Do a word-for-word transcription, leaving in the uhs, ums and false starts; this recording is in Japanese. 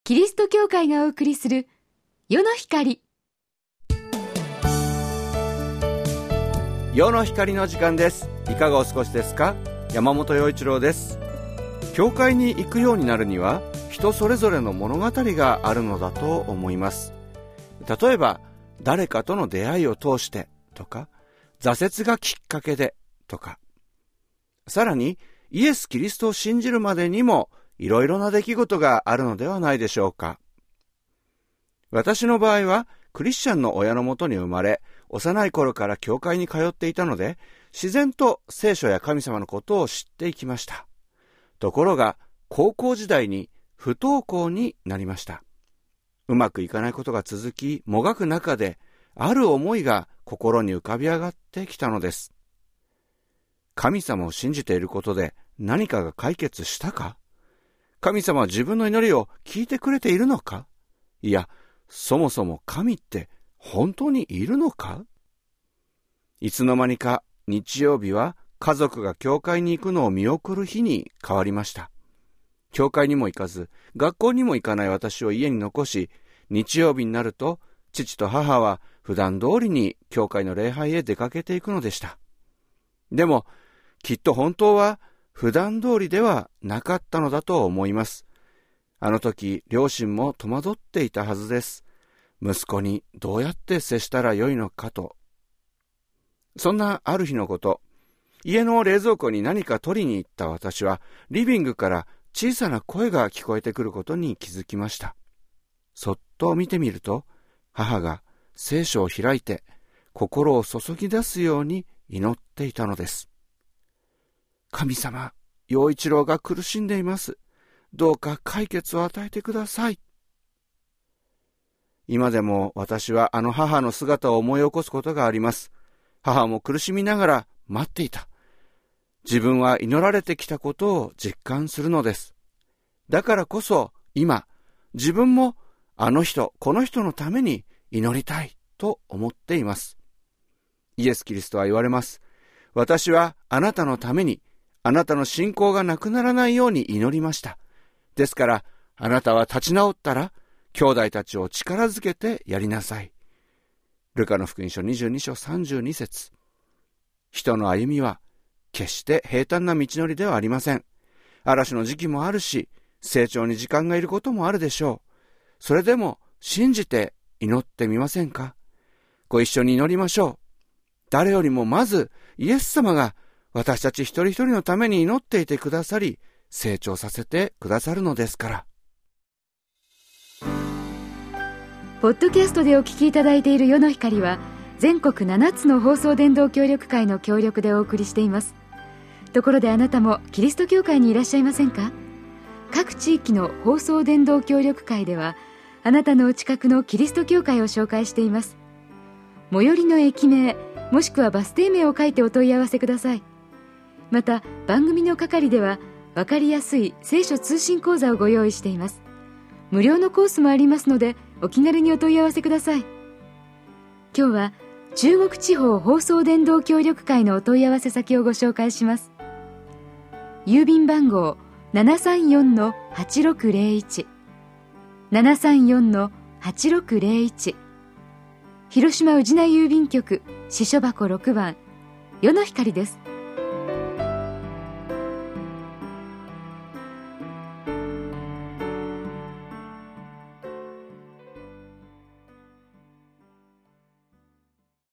キリスト教会がお送りする世の光。 世の光の時間です。いかがお過ごしですか？山本陽一郎です。教会に行くようになるには人それぞれの物語があるのだと思います。例えば誰かとの出会いを通してとか、挫折がきっかけでとか、さらにイエス・キリストを信じるまでにもいろいろな出来事があるのではないでしょうか。私の場合はクリスチャンの親のもとに生まれ、幼い頃から教会に通っていたので、自然と聖書や神様のことを知っていきました。ところが高校時代に不登校になりました。うまくいかないことが続き、もがく中である思いが心に浮かび上がってきたのです。神様を信じていることで何かが解決したか？神様は自分の祈りを聞いてくれているのか？いや、そもそも神って本当にいるのか？いつの間にか日曜日は家族が教会に行くのを見送る日に変わりました。教会にも行かず、学校にも行かない私を家に残し、日曜日になると父と母は普段通りに教会の礼拝へ出かけていくのでした。でも、きっと本当は普段通りではなかったのだと思います。あの時、両親も戸惑っていたはずです。息子にどうやって接したらよいのかと。そんなある日のこと、家の冷蔵庫に何か取りに行った私は、リビングから小さな声が聞こえてくることに気づきました。そっと見てみると、母が聖書を開いて、心を注ぎ出すように祈っていたのです。神様、陽一郎が苦しんでいます。どうか解決を与えてください。今でも私はあの母の姿を思い起こすことがあります。母も苦しみながら待っていた。自分は祈られてきたことを実感するのです。だからこそ今、自分もあの人、この人のために祈りたいと思っています。イエス・キリストは言われます。私はあなたのために、あなたの信仰がなくならないように祈りました。ですから、あなたは立ち直ったら、兄弟たちを力づけてやりなさい。ルカの福音書にじゅうに章さんじゅうに節。人の歩みは、決して平坦な道のりではありません。嵐の時期もあるし、成長に時間がいることもあるでしょう。それでも、信じて祈ってみませんか？ご一緒に祈りましょう。誰よりもまず、イエス様が、私たち一人一人のために祈っていてくださり、成長させてくださるのですから。 ポッドキャストでお聞きいただいている世の光は、全国ななつの放送伝道協力会の協力でお送りしています。ところであなたもキリスト教会にいらっしゃいませんか？各地域の放送伝道協力会では、あなたのお近くのキリスト教会を紹介しています。最寄りの駅名、もしくはバス停名を書いてお問い合わせください。また番組の係では分かりやすい聖書通信講座をご用意しています。無料のコースもありますので、お気軽にお問い合わせください。今日は中国地方放送伝道協力会のお問い合わせ先をご紹介します。郵便番号 ななさんよんのはちろくゼロいち ななさんよんのはちろくゼロいち、広島宇品郵便局支所箱ろくばん、世の光です。